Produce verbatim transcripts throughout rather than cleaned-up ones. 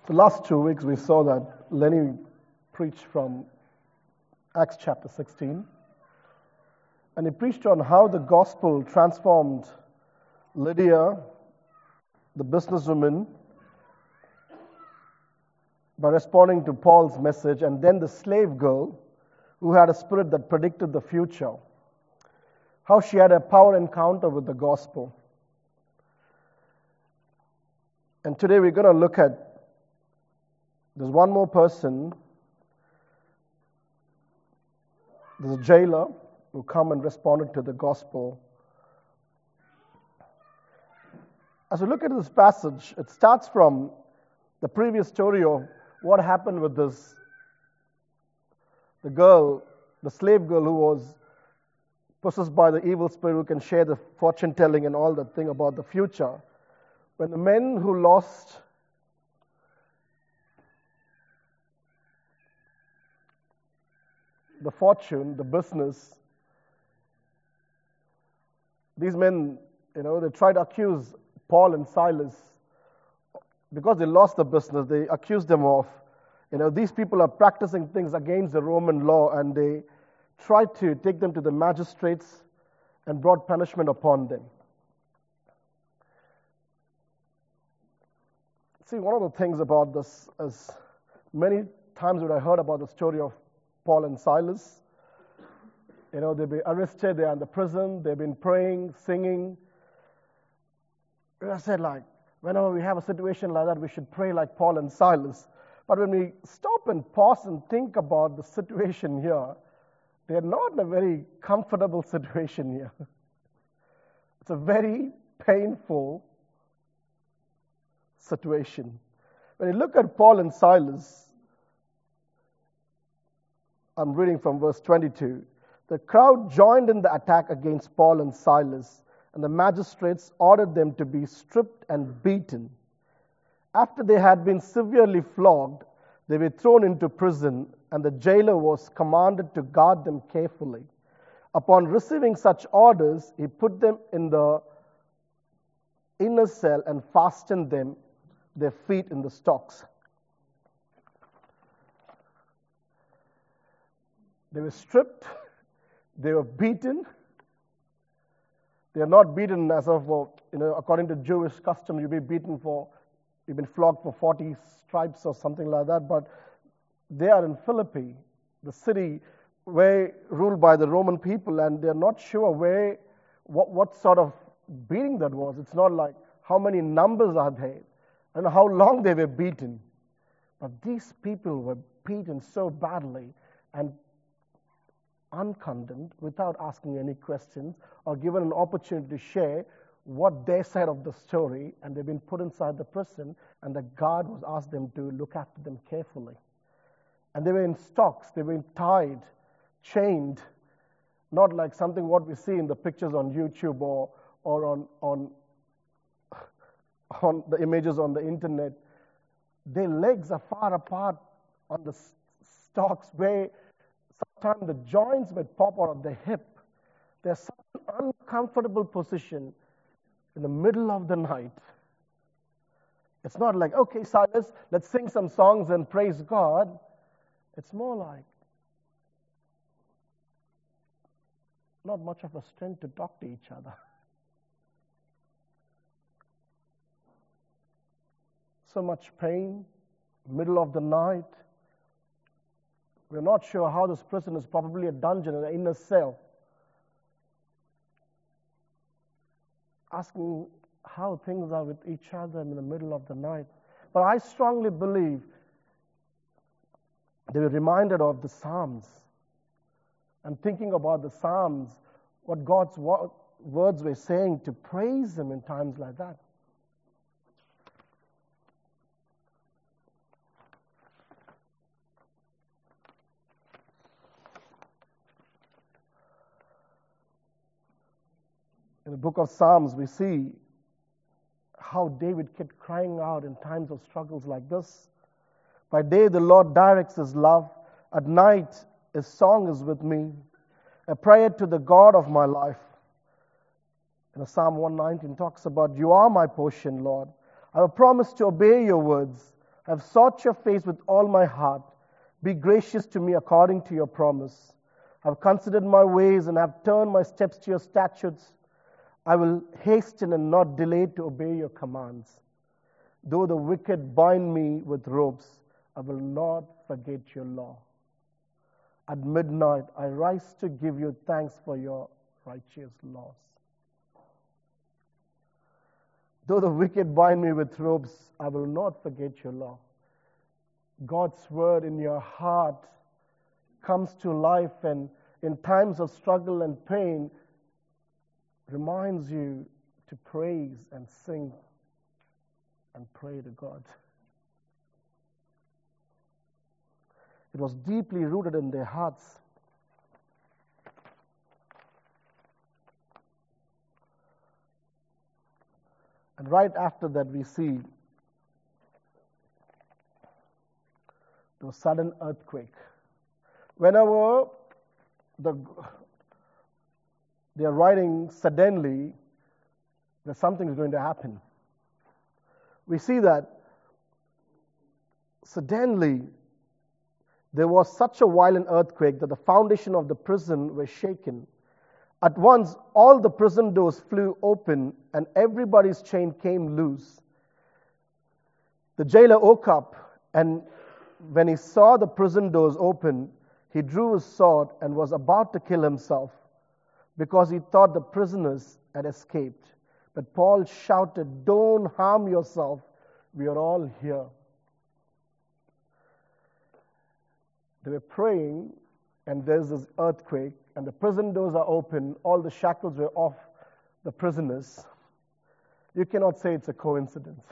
The last two weeks we saw that Lenny preached from Acts chapter sixteen, and he preached on how the gospel transformed Lydia, the businesswoman, by responding to Paul's message, and then the slave girl who had a spirit that predicted the future, how she had a power encounter with the gospel. And today we're going to look at, there's one more person, there's a jailer who come and responded to the gospel. As we look at this passage, it starts from the previous story of what happened with this, the girl, the slave girl who was possessed by the evil spirit who can share the fortune telling and all that thing about the future. When the men who lost the fortune, the business, these men, you know, they tried to accuse Paul and Silas. Because they lost the business, they accused them of, you know, these people are practicing things against the Roman law, and they tried to take them to the magistrates and brought punishment upon them. See, one of the things about this is many times when I heard about the story of Paul and Silas, you know, they've been arrested, they're in the prison, they've been praying, singing. And I said, like, whenever we have a situation like that, we should pray like Paul and Silas. But when we stop and pause and think about the situation here, they're not in a very comfortable situation here. It's a very painful situation. When you look at Paul and Silas, I'm reading from verse twenty-two. The crowd joined in the attack against Paul and Silas, and the magistrates ordered them to be stripped and beaten. After they had been severely flogged, they were thrown into prison, and the jailer was commanded to guard them carefully. Upon receiving such orders, he put them in the inner cell and fastened them, their feet in the stocks. They were stripped, they were beaten. They are not beaten as of, you know, according to Jewish custom, you'll be beaten for, you've been flogged for forty stripes or something like that, but they are in Philippi, the city where ruled by the Roman people, and they're not sure where, what, what sort of beating that was. It's not like how many numbers are there and how long they were beaten. But these people were beaten so badly and uncondemned, without asking any questions or given an opportunity to share what their side of the story, and they've been put inside the prison, and the guard was asked them to look after them carefully. And they were in stocks, they were tied, chained, not like something what we see in the pictures on YouTube or or on on on the images on the internet. Their legs are far apart on the stocks, where sometimes the joints would pop out of the hip. They're such an uncomfortable position in the middle of the night. It's not like, okay, Silas, let's sing some songs and praise God. It's more like not much of a strength to talk to each other. So much pain, middle of the night. We're not sure how this prison is, probably a dungeon, an inner cell. Asking how things are with each other in the middle of the night. But I strongly believe they were reminded of the Psalms. And thinking about the Psalms, what God's words were saying, to praise Him in times like that. In the book of Psalms, we see how David kept crying out in times of struggles like this. By day, the Lord directs His love. At night, His song is with me, a prayer to the God of my life. And Psalm one nineteen talks about, you are my portion, Lord. I have promised to obey your words. I have sought your face with all my heart. Be gracious to me according to your promise. I have considered my ways and have turned my steps to your statutes. I will hasten and not delay to obey your commands. Though the wicked bind me with ropes, I will not forget your law. At midnight, I rise to give you thanks for your righteous laws. Though the wicked bind me with ropes, I will not forget your law. God's word in your heart comes to life, and in times of struggle and pain, reminds you to praise and sing and pray to God. It was deeply rooted in their hearts. And right after that, we see the sudden earthquake. Whenever the they are writing suddenly, that something is going to happen. We see that suddenly there was such a violent earthquake that the foundation of the prison was shaken. At once, all the prison doors flew open and everybody's chain came loose. The jailer woke up, and when he saw the prison doors open, he drew his sword and was about to kill himself because he thought the prisoners had escaped. But Paul shouted, "Don't harm yourself. We are all here." They were praying, and there's this earthquake, and the prison doors are open. All the shackles were off the prisoners. You cannot say it's a coincidence.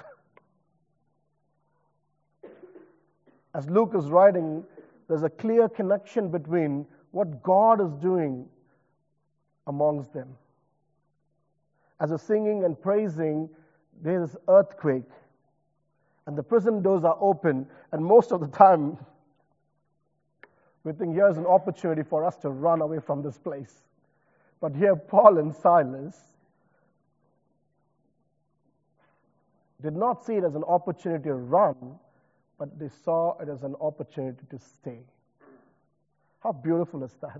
As Luke is writing, there's a clear connection between what God is doing amongst them. As they're singing and praising, there's earthquake, and the prison doors are open, and most of the time, we think here's an opportunity for us to run away from this place. But here, Paul and Silas did not see it as an opportunity to run, but they saw it as an opportunity to stay. How beautiful is that?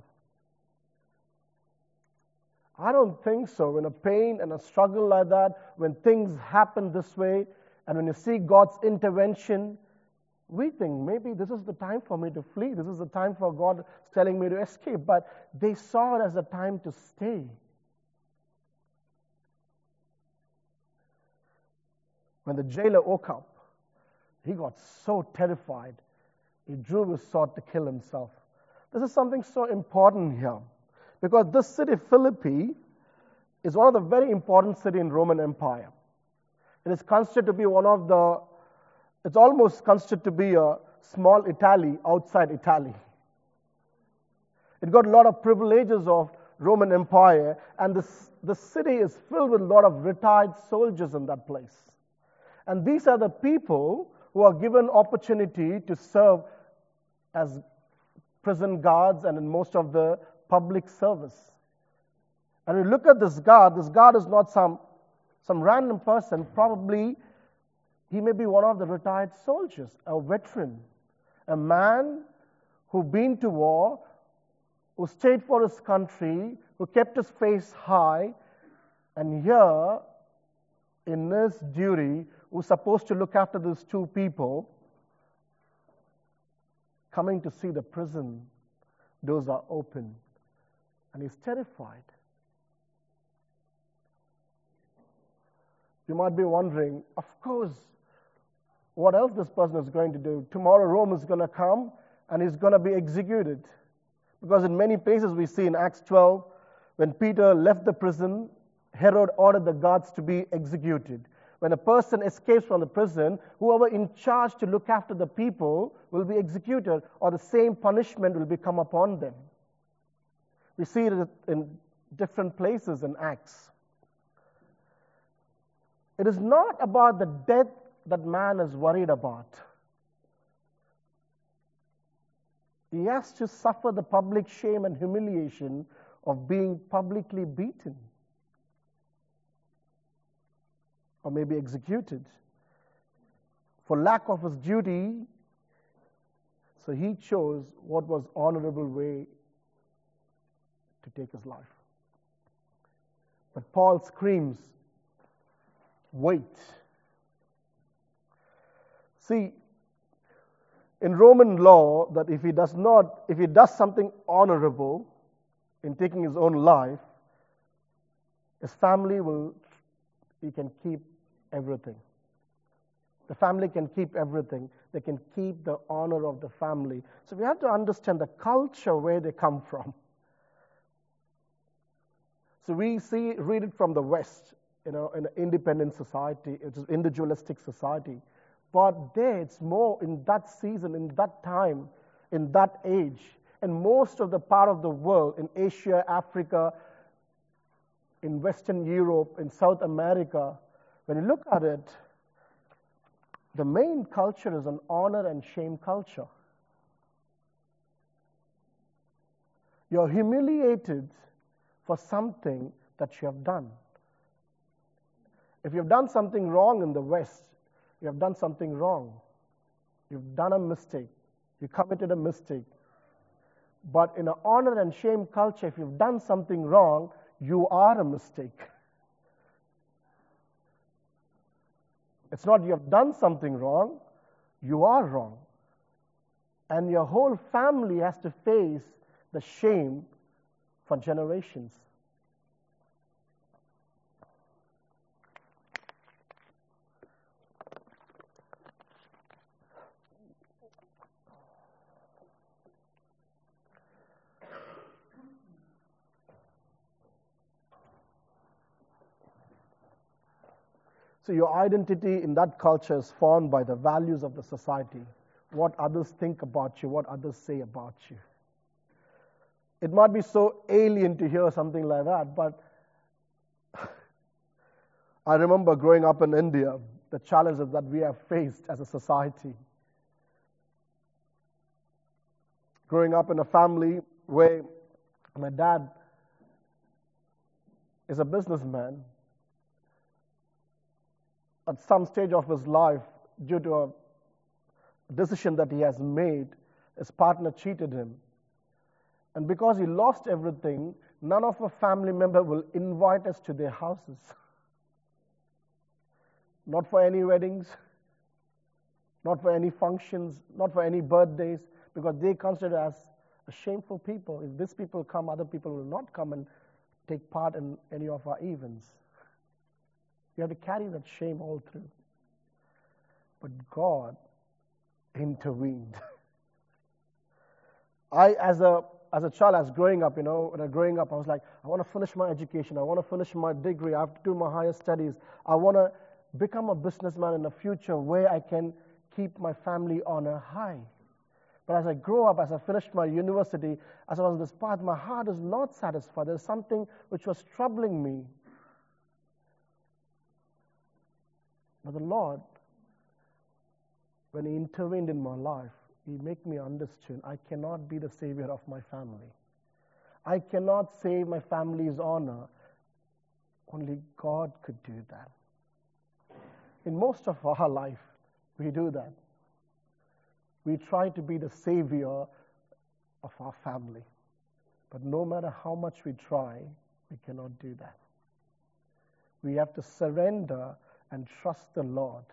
I don't think so. When a pain and a struggle like that, when things happen this way, and when you see God's intervention, we think maybe this is the time for me to flee. This is the time for God telling me to escape. But they saw it as a time to stay. When the jailer woke up, he got so terrified, he drew his sword to kill himself. This is something so important here, because this city, Philippi, is one of the very important cities in Roman Empire. It is considered to be one of the, it's almost considered to be a small Italy outside Italy. It got a lot of privileges of Roman Empire, and this, the city is filled with a lot of retired soldiers in that place. And these are the people who are given opportunity to serve as prison guards and in most of the public service. And we look at this guard, this guard is not some, some random person. Probably he may be one of the retired soldiers, a veteran, a man who been to war, who stayed for his country, who kept his face high, and here, in his duty, who's supposed to look after these two people, coming to see the prison doors are open, and he's terrified. You might be wondering, of course, what else this person is going to do? Tomorrow Rome is going to come, and he's going to be executed. Because in many places we see in Acts twelve, when Peter left the prison, Herod ordered the guards to be executed. When a person escapes from the prison, whoever in charge to look after the people will be executed, or the same punishment will become upon them. We see it in different places in Acts. It is not about the death that man is worried about. He has to suffer the public shame and humiliation of being publicly beaten, or maybe executed. for lack of his duty, so he chose what was honorable way to take his life. But Paul screams, wait. See, in Roman law, that if he does not, if he does something honorable in taking his own life, his family will, he can keep everything. The family can keep everything. They can keep the honor of the family. So we have to understand the culture where they come from. So we see, read it from the West, you know, in an independent society, it's an individualistic society. But there, it's more in that season, in that time, in that age, and most of the part of the world, in Asia, Africa, in Western Europe, in South America, when you look at it, the main culture is an honor and shame culture. You're humiliated for something that you have done. If you've done something wrong in the West, you have done something wrong. You've done a mistake. You committed a mistake. But in an honor and shame culture, if you've done something wrong, you are a mistake. It's not you have done something wrong, you are wrong. And your whole family has to face the shame for generations. So your identity in that culture is formed by the values of the society, what others think about you, what others say about you. It might be so alien to hear something like that, but I remember growing up in India, the challenges that we have faced as a society. Growing up in a family where my dad is a businessman, at some stage of his life, due to a decision that he has made, his partner cheated him. And because he lost everything, none of our family members will invite us to their houses. Not for any weddings, not for any functions, not for any birthdays, because they consider us a shameful people. If these people come, other people will not come and take part in any of our events. You have to carry that shame all through. But God intervened. I, as a as a child, as growing up, you know, when I was growing up, I was like, I want to finish my education. I want to finish my degree. I have to do my higher studies. I want to become a businessman in the future where I can keep my family on a high. But as I grow up, as I finished my university, as I was on this path, my heart is not satisfied. There's something which was troubling me. But the Lord, when He intervened in my life, He made me understand I cannot be the savior of my family. I cannot save my family's honor. Only God could do that. In most of our life, we do that. We try to be the savior of our family. But no matter how much we try, we cannot do that. We have to surrender and trust the Lord.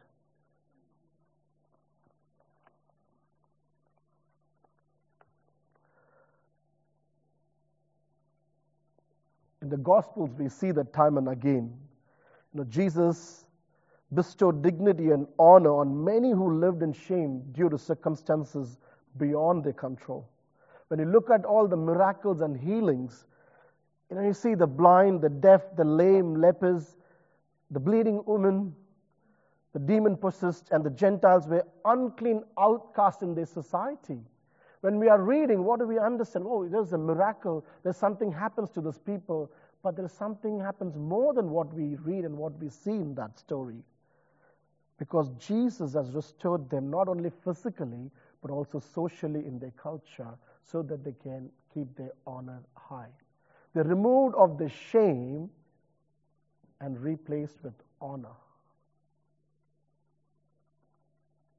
In the Gospels, we see that time and again. You know, Jesus bestowed dignity and honor on many who lived in shame due to circumstances beyond their control. When you look at all the miracles and healings, you know, you see the blind, the deaf, the lame, lepers, the bleeding woman, the demon-possessed, and the Gentiles were unclean outcasts in their society. When we are reading, what do we understand? Oh, there's a miracle. There's something happens to those people. But there's something happens more than what we read and what we see in that story. Because Jesus has restored them not only physically, but also socially in their culture so that they can keep their honor high. They removed of the shame and replaced with honor.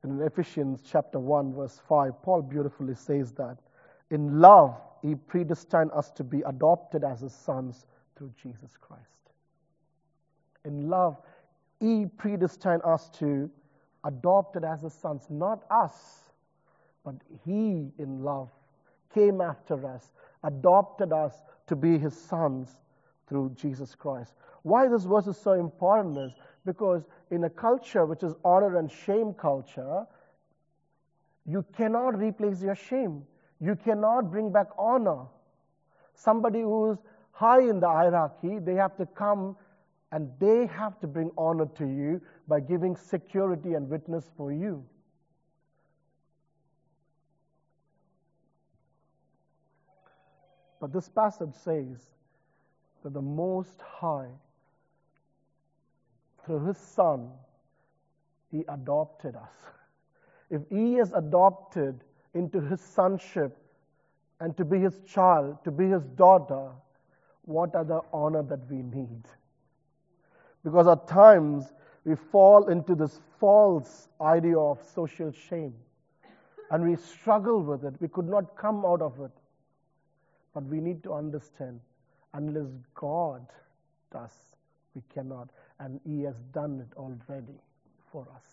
And in Ephesians chapter one, verse five, Paul beautifully says that, in love, he predestined us to be adopted as his sons through Jesus Christ. In love, he predestined us to adopted as his sons, not us, but he in love came after us, adopted us to be his sons through Jesus Christ. Why this verse is so important is because in a culture which is honor and shame culture, you cannot replace your shame. You cannot bring back honor. Somebody who is high in the hierarchy, they have to come and they have to bring honor to you by giving security and witness for you. But this passage says that the Most High, through his Son, he adopted us. If he is adopted into his sonship and to be his child, to be his daughter, what other honor that we need? Because at times we fall into this false idea of social shame and we struggle with it. We could not come out of it. But we need to understand, unless God does, we cannot. And he has done it already for us.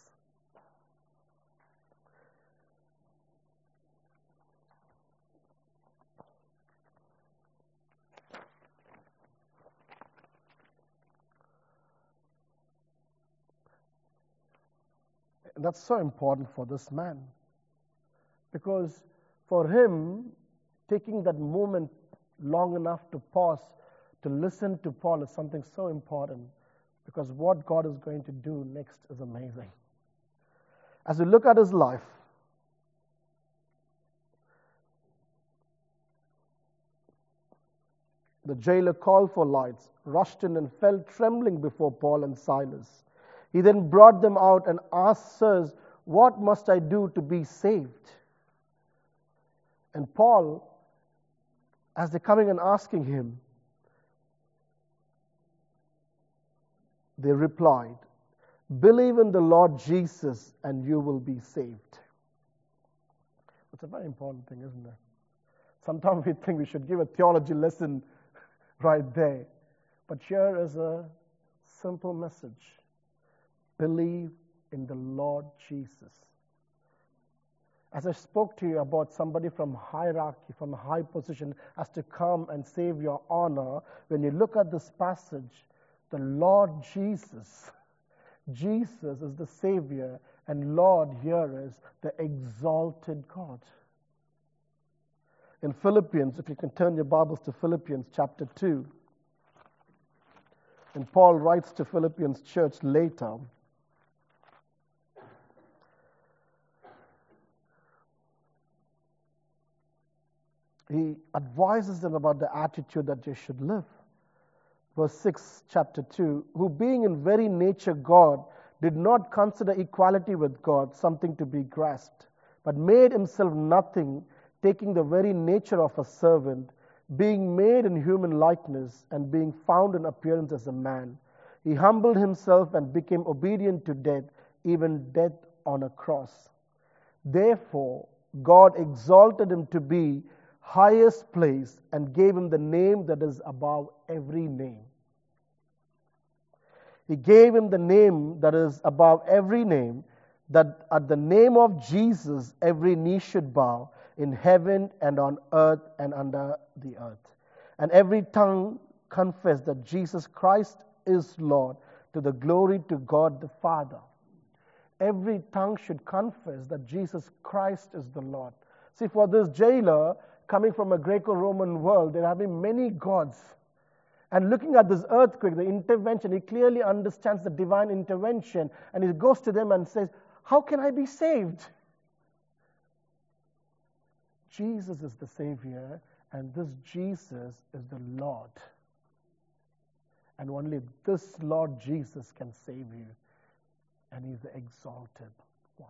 And that's so important for this man. Because for him, taking that moment long enough to pause, to listen to Paul is something so important. Because what God is going to do next is amazing. As we look at his life, the jailer called for lights, rushed in and fell trembling before Paul and Silas. He then brought them out and asked, "Sirs, what must I do to be saved?" And Paul, as they're coming and asking him, they replied, "Believe in the Lord Jesus and you will be saved." That's a very important thing, isn't it? Sometimes we think we should give a theology lesson right there. But here is a simple message. Believe in the Lord Jesus. As I spoke to you about somebody from hierarchy, from a high position, has to come and save your honor, when you look at this passage, the Lord Jesus, Jesus is the Savior, and Lord here is the exalted God. In Philippians, if you can turn your Bibles to Philippians chapter two, and Paul writes to Philippians church later, he advises them about the attitude that they should live. Verse six, chapter two, who being in very nature God, did not consider equality with God something to be grasped, but made himself nothing, taking the very nature of a servant, being made in human likeness, and being found in appearance as a man. He humbled himself and became obedient to death, even death on a cross. Therefore, God exalted him to be highest place and gave him the name that is above every name. He gave him the name that is above every name, that at the name of Jesus every knee should bow, in heaven and on earth and under the earth, and every tongue confess that Jesus Christ is Lord, to the glory to God the Father. Every tongue should confess that Jesus Christ is the Lord. See, for this jailer, coming from a Greco-Roman world, there have been many gods. And looking at this earthquake, the intervention, he clearly understands the divine intervention. And he goes to them and says, "How can I be saved?" Jesus is the Savior, and this Jesus is the Lord. And only this Lord Jesus can save you. And he's the exalted one.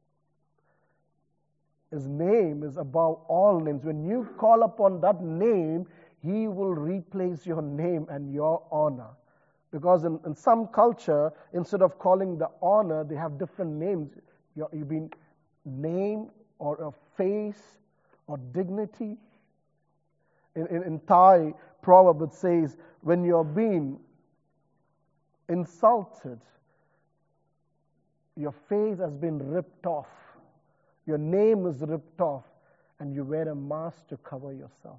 His name is above all names. When you call upon that name, he will replace your name and your honor. Because in, in some culture, instead of calling the honor, they have different names. You're, you've been named or a face or dignity. In, in, in Thai proverb it says, when you're being insulted, your face has been ripped off, your name is ripped off, and you wear a mask to cover yourself.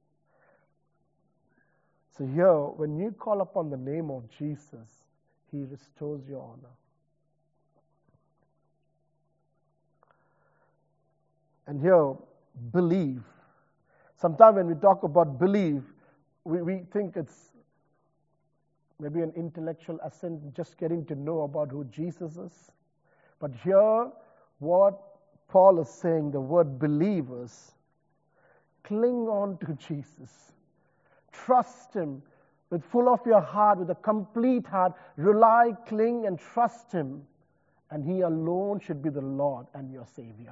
So here, when you call upon the name of Jesus, He restores your honor. And here, believe. Sometimes when we talk about believe, we, we think it's maybe an intellectual assent, just getting to know about who Jesus is. But here, what Paul is saying, the word believers, cling on to Jesus. Trust Him with full of your heart, with a complete heart. Rely, cling, and trust Him. And He alone should be the Lord and your Savior.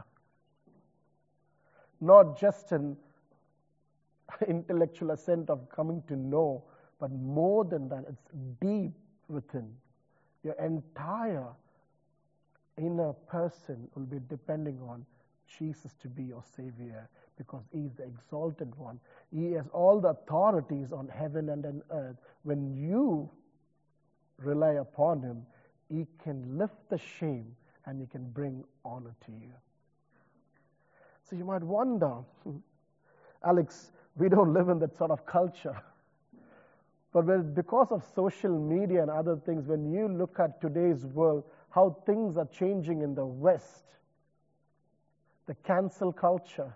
Not just an intellectual assent of coming to know, but more than that, it's deep within. Your entire inner person will be depending on Jesus to be your Savior, because He is the exalted one. He has all the authorities on heaven and on earth. When you rely upon Him, He can lift the shame and He can bring honor to you. So you might wonder, Alex, we don't live in that sort of culture. But when, because of social media and other things, when you look at today's world, how things are changing in the West, the cancel culture,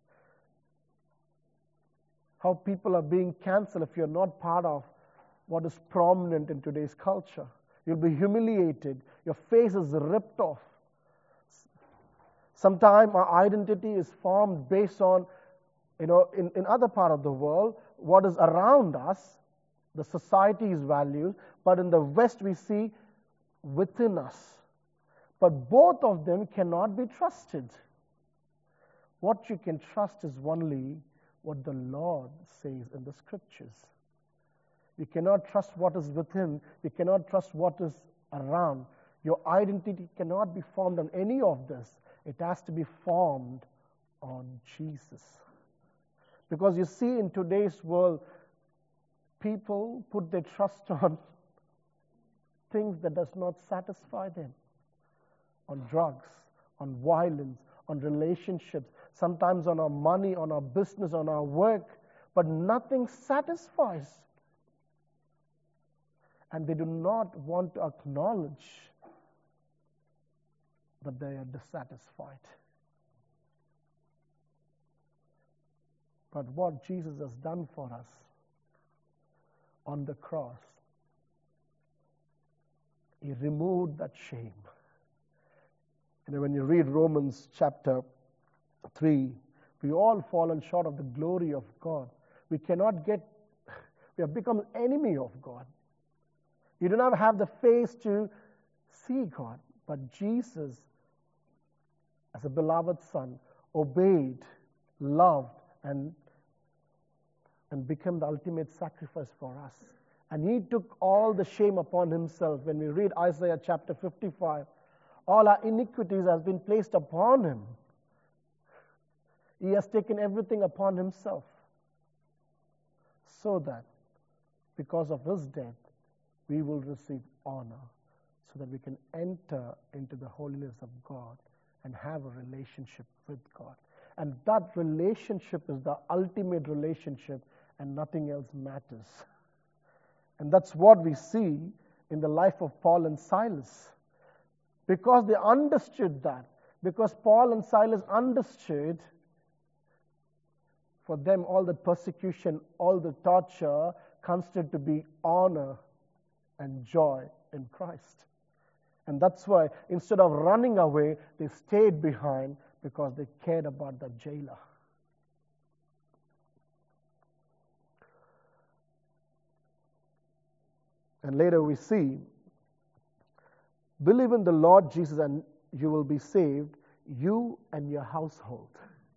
how people are being canceled if you're not part of what is prominent in today's culture. You'll be humiliated. Your face is ripped off. Sometimes our identity is formed based on, you know, in, in other part of the world, what is around us, the society's values, but in the West we see within us. But both of them cannot be trusted. What you can trust is only what the Lord says in the Scriptures. You cannot trust what is within. You cannot trust what is around. Your identity cannot be formed on any of this. It has to be formed on Jesus. Because you see, in today's world, people put their trust on things that does not satisfy them. On drugs, on violence, on relationships, sometimes on our money, on our business, on our work, but nothing satisfies. And they do not want to acknowledge that they are dissatisfied. But what Jesus has done for us on the cross, He removed that shame. You know, when you read Romans chapter three, we all fallen short of the glory of God. We cannot get, we have become enemy of God. You do not have the face to see God. But Jesus, as a beloved Son, obeyed, loved, and, and became the ultimate sacrifice for us. And He took all the shame upon Himself. When we read Isaiah chapter fifty-five, all our iniquities has been placed upon Him. He has taken everything upon Himself, so that because of His death, we will receive honor, so that we can enter into the holiness of God and have a relationship with God. And that relationship is the ultimate relationship, and nothing else matters. And that's what we see in the life of Paul and Silas. Because they understood that, because Paul and Silas understood, for them all the persecution, all the torture considered to be honor and joy in Christ. And that's why instead of running away, they stayed behind, because they cared about the jailer. And later we see, believe in the Lord Jesus and you will be saved, you and your household.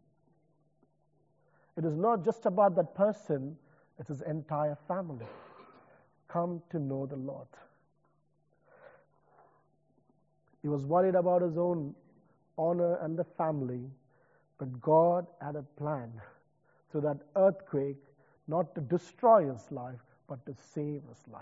It is not just about that person, it is entire family. Come to know the Lord. He was worried about his own honor, and the family, but God had a plan through that earthquake, not to destroy his life, but to save his life.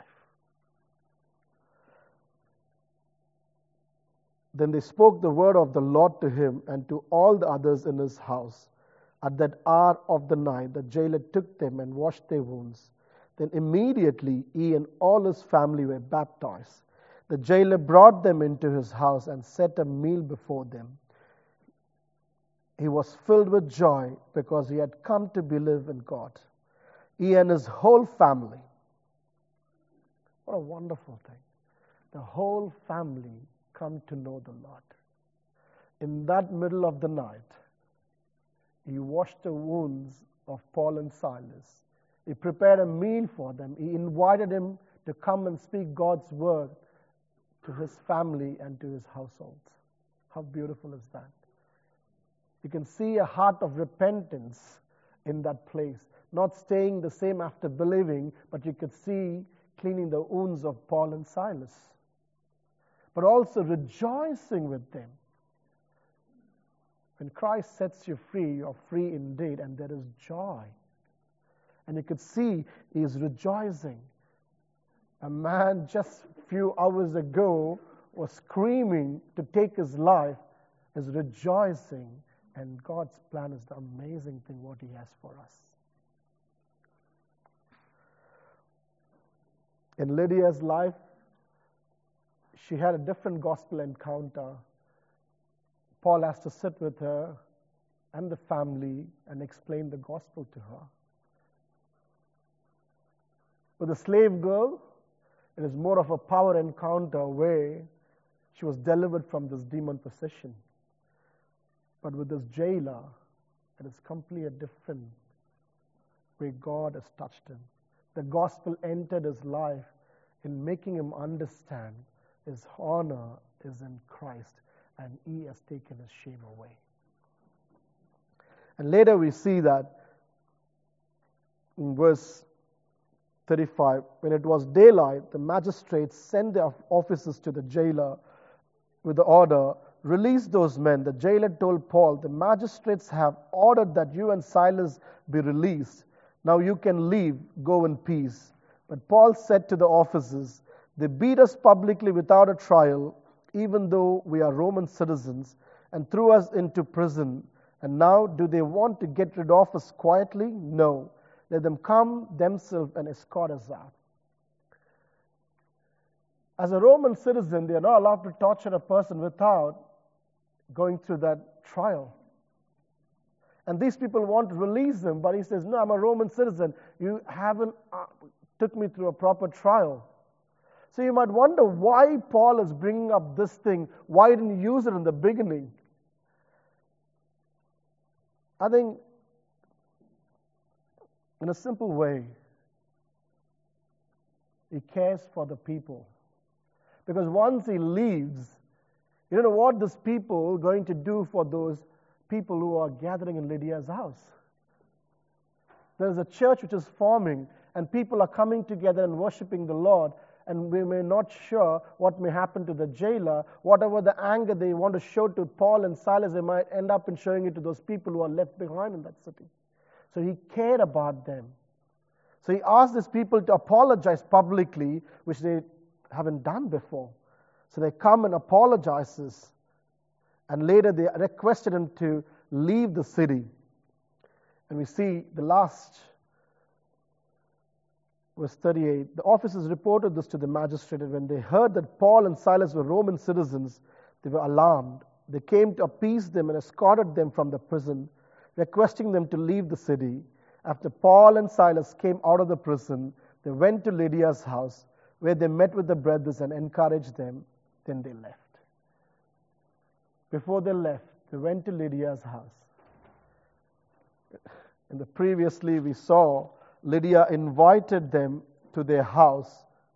Then they spoke the word of the Lord to him and to all the others in his house. At that hour of the night, the jailer took them and washed their wounds. Then immediately he and all his family were baptized. The jailer brought them into his house and set a meal before them. He was filled with joy because he had come to believe in God. He and his whole family. What a wonderful thing. The whole family come to know the Lord. In that middle of the night, he washed the wounds of Paul and Silas. He prepared a meal for them. He invited him to come and speak God's word to his family and to his household. How beautiful is that? You can see a heart of repentance in that place. Not staying the same after believing, but you could see cleaning the wounds of Paul and Silas. But also rejoicing with them. When Christ sets you free, you're free indeed, and there is joy. And you could see he is rejoicing. A man just a few hours ago was screaming to take his life, is rejoicing, and God's plan is the amazing thing what he has for us. In Lydia's life, she had a different gospel encounter. Paul has to sit with her and the family and explain the gospel to her. With the slave girl, it is more of a power encounter where she was delivered from this demon possession. But with this jailer, it is completely different way God has touched him. The gospel entered his life in making him understand his honor is in Christ and he has taken his shame away. And later we see that in verse thirty-five, when it was daylight, the magistrates sent their officers to the jailer with the order, release those men. The jailer told Paul, the magistrates have ordered that you and Silas be released. Now you can leave, go in peace. But Paul said to the officers, they beat us publicly without a trial, even though we are Roman citizens, and threw us into prison. And now do they want to get rid of us quietly? No. Let them come themselves and escort us out. As a Roman citizen, they are not allowed to torture a person without going through that trial. And these people want to release him, but he says, no, I'm a Roman citizen. You haven't uh, took me through a proper trial. So you might wonder why Paul is bringing up this thing. Why didn't he use it in the beginning? I think in a simple way, he cares for the people. Because once he leaves, you don't know what these people are going to do for those people who are gathering in Lydia's house. There's a church which is forming, and people are coming together and worshiping the Lord, and we may not sure what may happen to the jailer. Whatever the anger they want to show to Paul and Silas, they might end up in showing it to those people who are left behind in that city. So he cared about them. So he asked these people to apologize publicly, which they haven't done before. So they come and apologizes. And later they requested him to leave the city. And we see the last, verse thirty-eight. The officers reported this to the magistrate, and when they heard that Paul and Silas were Roman citizens, they were alarmed. They came to appease them and escorted them from the prison, requesting them to leave the city. After Paul and Silas came out of the prison, they went to Lydia's house, where they met with the brothers and encouraged them. Then they left. Before they left, they went to Lydia's house. In the previously we saw Lydia invited them to their house.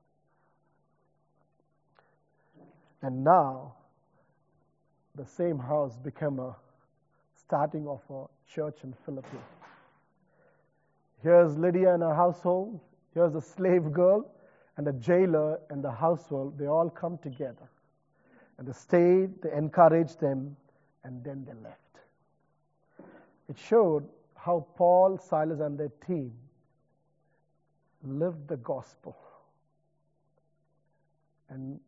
And now the same house became a starting of a church in Philippi. Here's Lydia and her household. Here's the slave girl and the jailer and the household. They all come together. And they stayed, they encouraged them, and then they left. It showed how Paul, Silas, and their team lived the gospel. And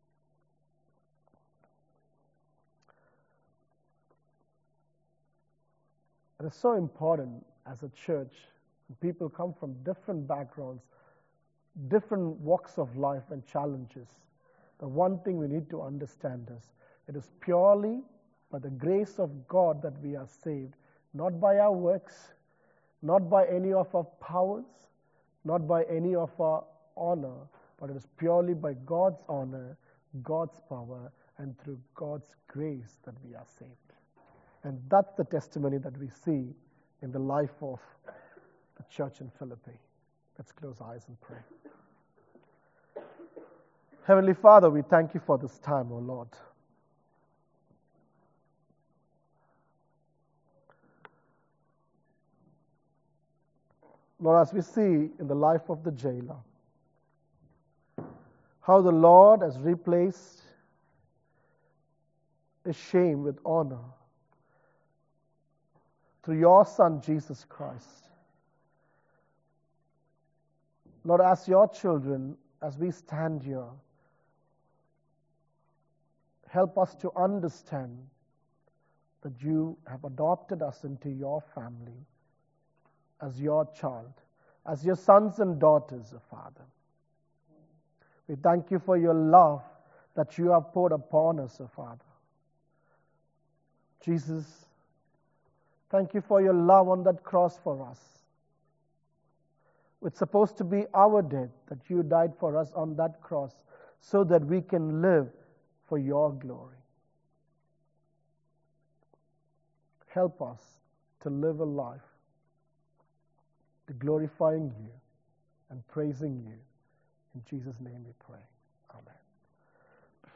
it is so important as a church. People come from different backgrounds, different walks of life and challenges. The one thing we need to understand is it is purely by the grace of God that we are saved, not by our works, not by any of our powers, not by any of our honor, but it is purely by God's honor, God's power, and through God's grace that we are saved. And that's the testimony that we see in the life of the church in Philippi. Let's close our eyes and pray. Heavenly Father, we thank you for this time, O Lord. Lord, as we see in the life of the jailer, how the Lord has replaced his shame with honor through your Son, Jesus Christ. Lord, as your children, as we stand here, help us to understand that you have adopted us into your family as your child, as your sons and daughters, O Father. We thank you for your love that you have poured upon us, O Father. Jesus, thank you for your love on that cross for us. It's supposed to be our death, that you died for us on that cross so that we can live for your glory. Help us to live a life to glorifying you and praising you. In Jesus' name we pray. Amen.